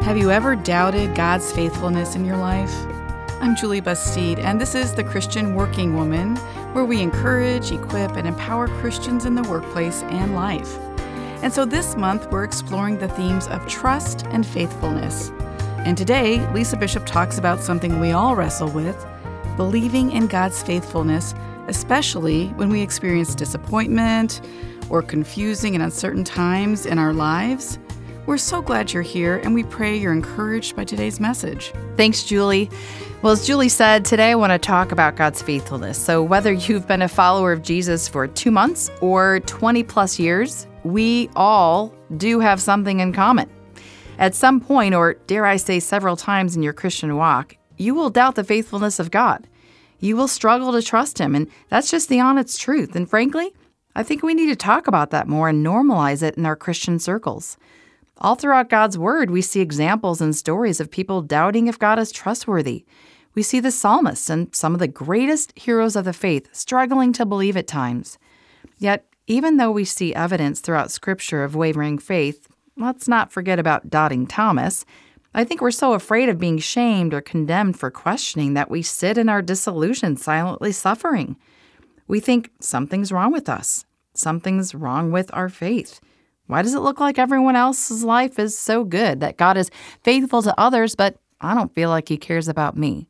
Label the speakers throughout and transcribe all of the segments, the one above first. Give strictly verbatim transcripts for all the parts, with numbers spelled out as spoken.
Speaker 1: Have you ever doubted God's faithfulness in your life? I'm Julie Bastide, and this is The Christian Working Woman, where we encourage, equip, and empower Christians in the workplace and life. And so this month, we're exploring the themes of trust and faithfulness. And today, Lisa Bishop talks about something we all wrestle with, believing in God's faithfulness, especially when we experience disappointment or confusing and uncertain times in our lives. We're so glad you're here, and we pray you're encouraged by today's message.
Speaker 2: Thanks, Julie. Well, as Julie said, today I want to talk about God's faithfulness. So whether you've been a follower of Jesus for two months or twenty plus years, we all do have something in common. At some point, or dare I say several times in your Christian walk, you will doubt the faithfulness of God. You will struggle to trust Him, and that's just the honest truth. And frankly, I think we need to talk about that more and normalize it in our Christian circles. All throughout God's Word, we see examples and stories of people doubting if God is trustworthy. We see the psalmists and some of the greatest heroes of the faith struggling to believe at times. Yet, even though we see evidence throughout Scripture of wavering faith, let's not forget about doubting Thomas. I think we're so afraid of being shamed or condemned for questioning that we sit in our disillusion silently suffering. We think something's wrong with us. Something's wrong with our faith. Why does it look like everyone else's life is so good, that God is faithful to others, but I don't feel like He cares about me?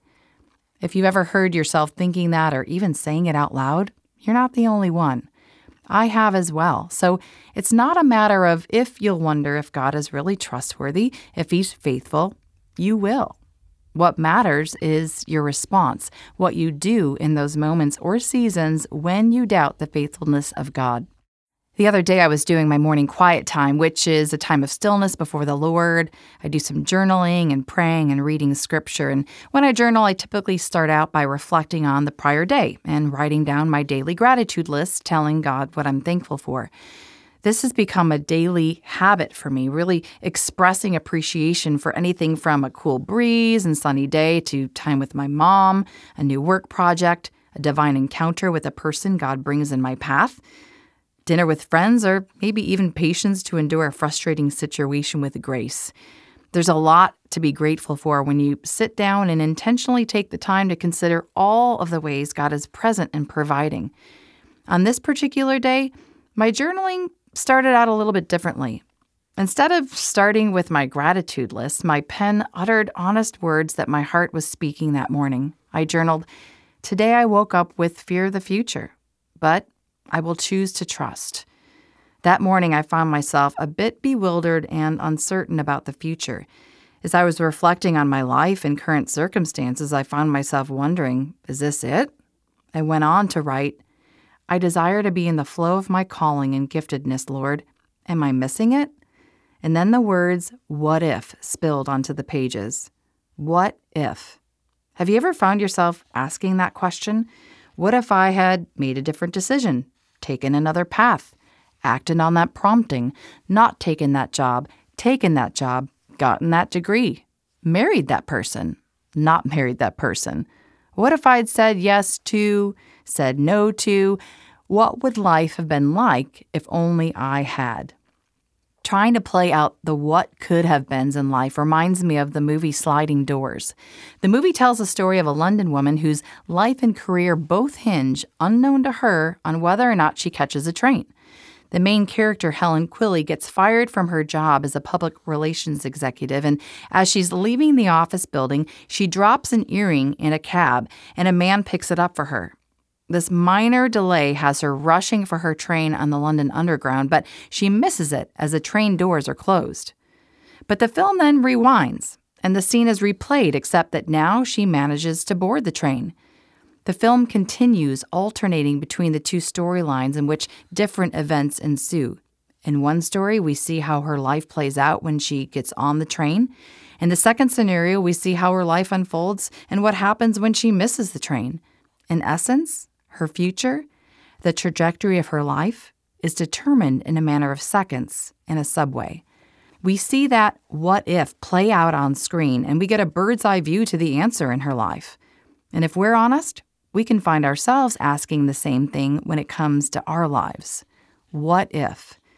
Speaker 2: If you've ever heard yourself thinking that or even saying it out loud, you're not the only one. I have as well. So it's not a matter of if you'll wonder if God is really trustworthy, if He's faithful. You will. What matters is your response, what you do in those moments or seasons when you doubt the faithfulness of God. The other day I was doing my morning quiet time, which is a time of stillness before the Lord. I do some journaling and praying and reading Scripture. And when I journal, I typically start out by reflecting on the prior day and writing down my daily gratitude list, telling God what I'm thankful for. This has become a daily habit for me, really expressing appreciation for anything from a cool breeze and sunny day to time with my mom, a new work project, a divine encounter with a person God brings in my path, dinner with friends, or maybe even patience to endure a frustrating situation with grace. There's a lot to be grateful for when you sit down and intentionally take the time to consider all of the ways God is present and providing. On this particular day, my journaling started out a little bit differently. Instead of starting with my gratitude list, my pen uttered honest words that my heart was speaking that morning. I journaled, "Today I woke up with fear of the future, but I will choose to trust." That morning, I found myself a bit bewildered and uncertain about the future. As I was reflecting on my life and current circumstances, I found myself wondering, is this it? I went on to write, "I desire to be in the flow of my calling and giftedness, Lord. Am I missing it?" And then the words, "what if," spilled onto the pages. What if? Have you ever found yourself asking that question? What if I had made a different decision? Taken another path, acted on that prompting, not taken that job, taken that job, gotten that degree, married that person, not married that person? What if I'd said yes to, said no to? What would life have been like if only I had? Trying to play out the what could have beens in life reminds me of the movie Sliding Doors. The movie tells the story of a London woman whose life and career both hinge, unknown to her, on whether or not she catches a train. The main character, Helen Quilly, gets fired from her job as a public relations executive, and as she's leaving the office building, she drops an earring in a cab, and a man picks it up for her. This minor delay has her rushing for her train on the London Underground, but she misses it as the train doors are closed. But the film then rewinds, and the scene is replayed, except that now she manages to board the train. The film continues, alternating between the two storylines in which different events ensue. In one story, we see how her life plays out when she gets on the train. In the second scenario, we see how her life unfolds and what happens when she misses the train. In essence, her future, the trajectory of her life, is determined in a matter of seconds in a subway. We see that what if play out on screen, and we get a bird's eye view to the answer in her life. And if we're honest, we can find ourselves asking the same thing when it comes to our lives. What if?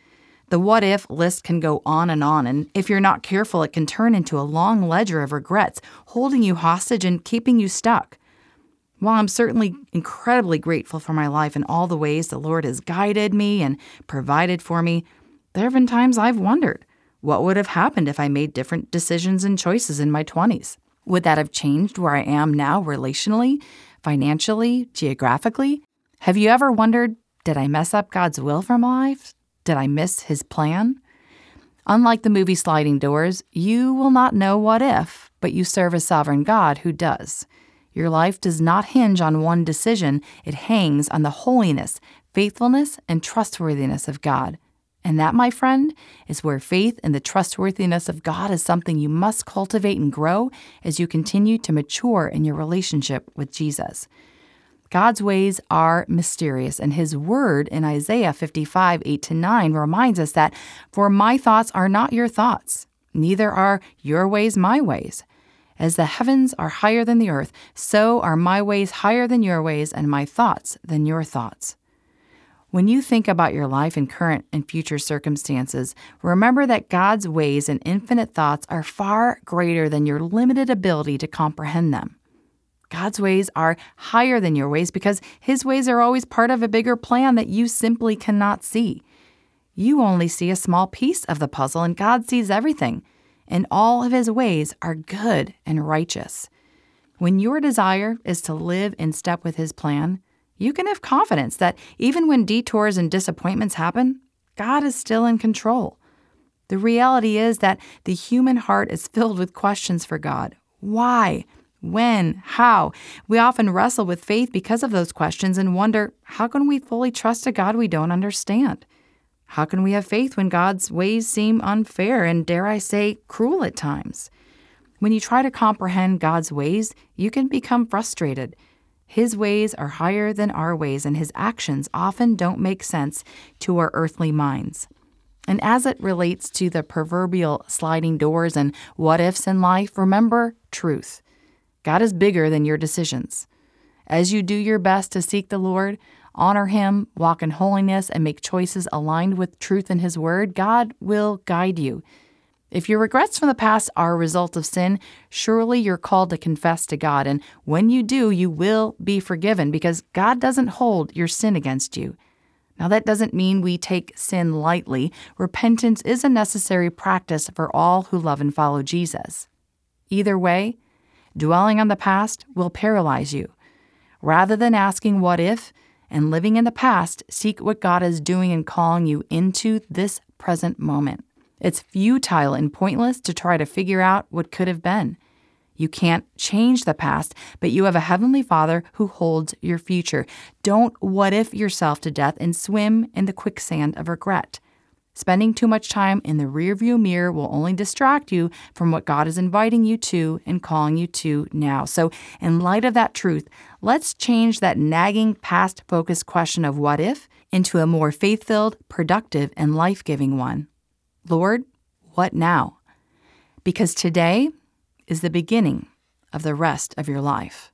Speaker 2: The what if list can go on and on, and if you're not careful, it can turn into a long ledger of regrets, holding you hostage and keeping you stuck. While I'm certainly incredibly grateful for my life and all the ways the Lord has guided me and provided for me, there have been times I've wondered, what would have happened if I made different decisions and choices in my twenties? Would that have changed where I am now relationally, financially, geographically? Have you ever wondered, did I mess up God's will for my life? Did I miss His plan? Unlike the movie Sliding Doors, you will not know what if, but you serve a sovereign God who does. Your life does not hinge on one decision. It hangs on the holiness, faithfulness, and trustworthiness of God. And that, my friend, is where faith and the trustworthiness of God is something you must cultivate and grow as you continue to mature in your relationship with Jesus. God's ways are mysterious, and His word in Isaiah fifty-five, eight to nine reminds us that, "For my thoughts are not your thoughts, neither are your ways my ways. As the heavens are higher than the earth, so are my ways higher than your ways, and my thoughts than your thoughts." When you think about your life and current and future circumstances, remember that God's ways and infinite thoughts are far greater than your limited ability to comprehend them. God's ways are higher than your ways because His ways are always part of a bigger plan that you simply cannot see. You only see a small piece of the puzzle, and God sees everything, and all of His ways are good and righteous. When your desire is to live in step with His plan, you can have confidence that even when detours and disappointments happen, God is still in control. The reality is that the human heart is filled with questions for God. Why? When? How? We often wrestle with faith because of those questions and wonder, how can we fully trust a God we don't understand? How can we have faith when God's ways seem unfair and, dare I say, cruel at times? When you try to comprehend God's ways, you can become frustrated. His ways are higher than our ways, and His actions often don't make sense to our earthly minds. And as it relates to the proverbial sliding doors and what-ifs in life, remember truth. God is bigger than your decisions. As you do your best to seek the Lord, honor Him, walk in holiness, and make choices aligned with truth in His Word, God will guide you. If your regrets from the past are a result of sin, surely you're called to confess to God, and when you do, you will be forgiven because God doesn't hold your sin against you. Now, that doesn't mean we take sin lightly. Repentance is a necessary practice for all who love and follow Jesus. Either way, dwelling on the past will paralyze you. Rather than asking what if and living in the past, seek what God is doing and calling you into this present moment. It's futile and pointless to try to figure out what could have been. You can't change the past, but you have a Heavenly Father who holds your future. Don't what if yourself to death and swim in the quicksand of regret. Spending too much time in the rearview mirror will only distract you from what God is inviting you to and calling you to now. So, in light of that truth, let's change that nagging, past-focused question of what if into a more faith-filled, productive, and life-giving one. Lord, what now? Because today is the beginning of the rest of your life.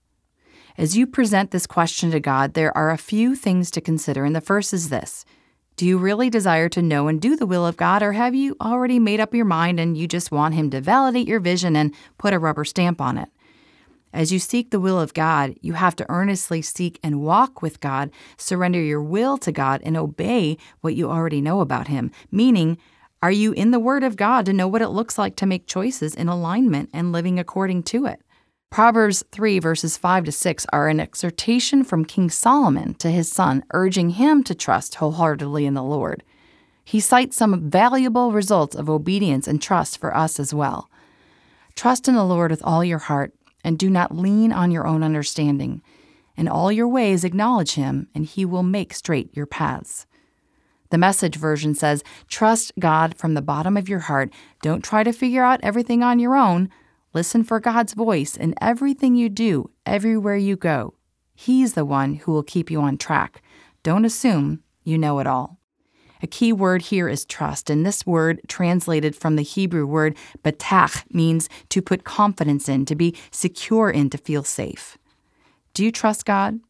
Speaker 2: As you present this question to God, there are a few things to consider, and the first is this. Do you really desire to know and do the will of God, or have you already made up your mind and you just want Him to validate your vision and put a rubber stamp on it? As you seek the will of God, you have to earnestly seek and walk with God, surrender your will to God, and obey what you already know about Him. Meaning, are you in the Word of God to know what it looks like to make choices in alignment and living according to it? Proverbs three, verses five to six are an exhortation from King Solomon to his son, urging him to trust wholeheartedly in the Lord. He cites some valuable results of obedience and trust for us as well. Trust in the Lord with all your heart, and do not lean on your own understanding. In all your ways acknowledge Him, and He will make straight your paths. The Message version says, trust God from the bottom of your heart. Don't try to figure out everything on your own. Listen for God's voice in everything you do, everywhere you go. He's the one who will keep you on track. Don't assume you know it all. A key word here is trust, and this word, translated from the Hebrew word batach, means to put confidence in, to be secure in, to feel safe. Do you trust God?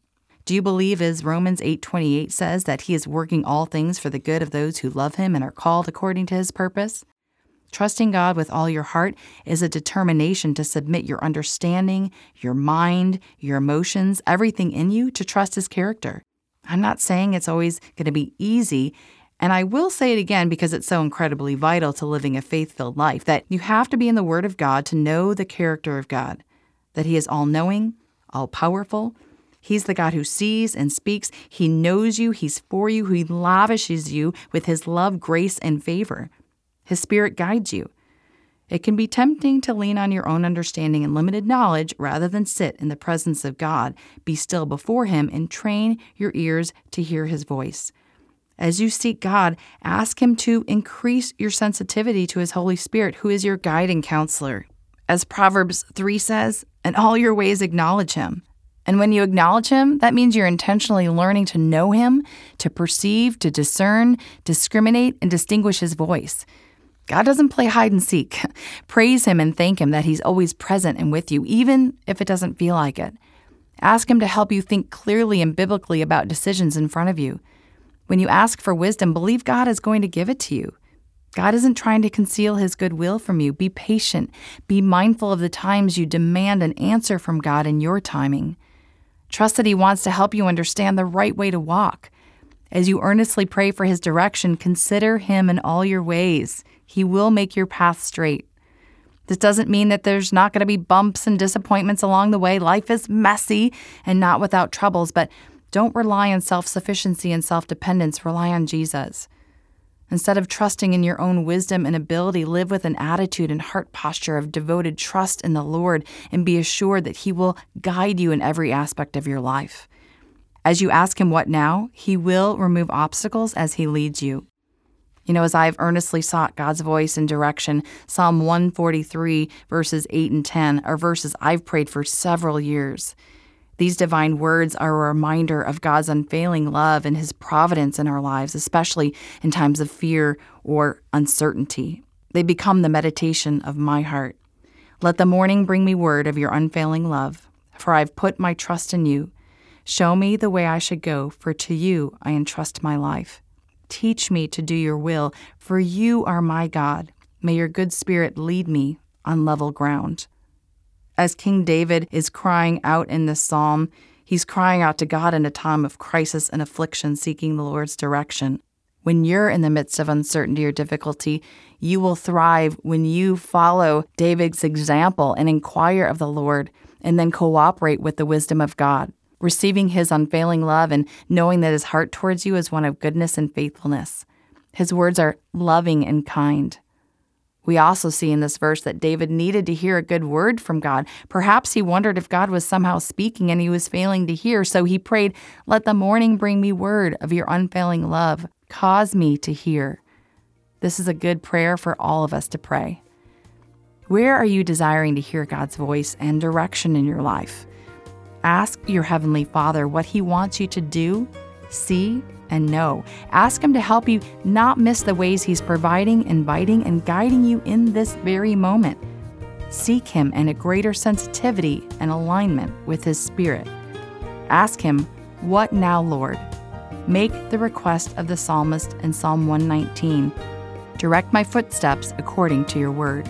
Speaker 2: Do you believe, as Romans eight twenty-eight says, that he is working all things for the good of those who love him and are called according to his purpose? Trusting God with all your heart is a determination to submit your understanding, your mind, your emotions, everything in you to trust his character. I'm not saying it's always going to be easy, and I will say it again because it's so incredibly vital to living a faith-filled life, that you have to be in the Word of God to know the character of God, that he is all-knowing, all-powerful. He's the God who sees and speaks. He knows you. He's for you. He lavishes you with his love, grace, and favor. His Spirit guides you. It can be tempting to lean on your own understanding and limited knowledge rather than sit in the presence of God, be still before him, and train your ears to hear his voice. As you seek God, ask him to increase your sensitivity to his Holy Spirit, who is your guiding counselor. As Proverbs three says, "In all your ways acknowledge him." And when you acknowledge him, that means you're intentionally learning to know him, to perceive, to discern, discriminate, and distinguish his voice. God doesn't play hide and seek. Praise him and thank him that he's always present and with you, even if it doesn't feel like it. Ask him to help you think clearly and biblically about decisions in front of you. When you ask for wisdom, believe God is going to give it to you. God isn't trying to conceal his goodwill from you. Be patient. Be mindful of the times you demand an answer from God in your timing. Trust that he wants to help you understand the right way to walk. As you earnestly pray for his direction, consider him in all your ways. He will make your path straight. This doesn't mean that there's not going to be bumps and disappointments along the way. Life is messy and not without troubles, but don't rely on self-sufficiency and self-dependence. Rely on Jesus. Instead of trusting in your own wisdom and ability, live with an attitude and heart posture of devoted trust in the Lord, and be assured that he will guide you in every aspect of your life. As you ask him what now, he will remove obstacles as he leads you. You know, as I've earnestly sought God's voice and direction, Psalm one forty-three, verses eight and ten are verses I've prayed for several years. These divine words are a reminder of God's unfailing love and his providence in our lives, especially in times of fear or uncertainty. They become the meditation of my heart. Let the morning bring me word of your unfailing love, for I've put my trust in you. Show me the way I should go, for to you I entrust my life. Teach me to do your will, for you are my God. May your good spirit lead me on level ground. As King David is crying out in this psalm, he's crying out to God in a time of crisis and affliction, seeking the Lord's direction. When you're in the midst of uncertainty or difficulty, you will thrive when you follow David's example and inquire of the Lord, and then cooperate with the wisdom of God, receiving his unfailing love and knowing that his heart towards you is one of goodness and faithfulness. His words are loving and kind. We also see in this verse that David needed to hear a good word from God. Perhaps he wondered if God was somehow speaking and he was failing to hear, so he prayed, "Let the morning bring me word of your unfailing love. Cause me to hear." This is a good prayer for all of us to pray. Where are you desiring to hear God's voice and direction in your life? Ask your Heavenly Father what he wants you to do, see, and know. Ask him to help you not miss the ways he's providing, inviting, and guiding you in this very moment. Seek him in a greater sensitivity and alignment with his Spirit. Ask him, "What now, Lord?" Make the request of the psalmist in Psalm one nineteen. Direct my footsteps according to your word.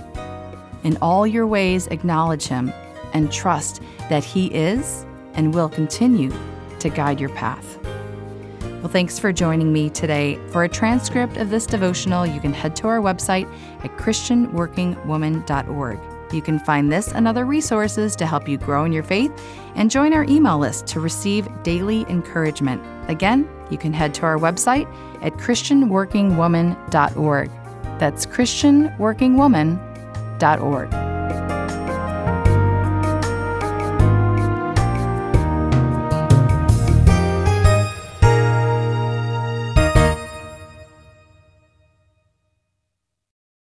Speaker 2: In all your ways acknowledge him and trust that he is and will continue to guide your path. Well, thanks for joining me today. For a transcript of this devotional, you can head to our website at christian working woman dot org. You can find this and other resources to help you grow in your faith, and join our email list to receive daily encouragement. Again, you can head to our website at christian working woman dot org. That's christian working woman dot org.